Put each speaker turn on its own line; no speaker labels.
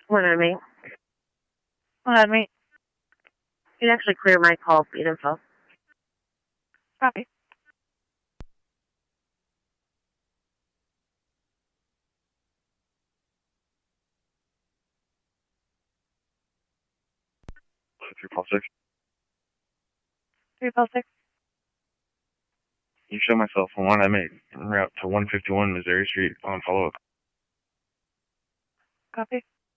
One on me.
Hold on, wait.
You can actually clear my call feed info.
Copy.
Three Paul 6.
3 Paul 6.
You show myself on 1 M8 en route to 151 Missouri Street on follow-up.
Copy.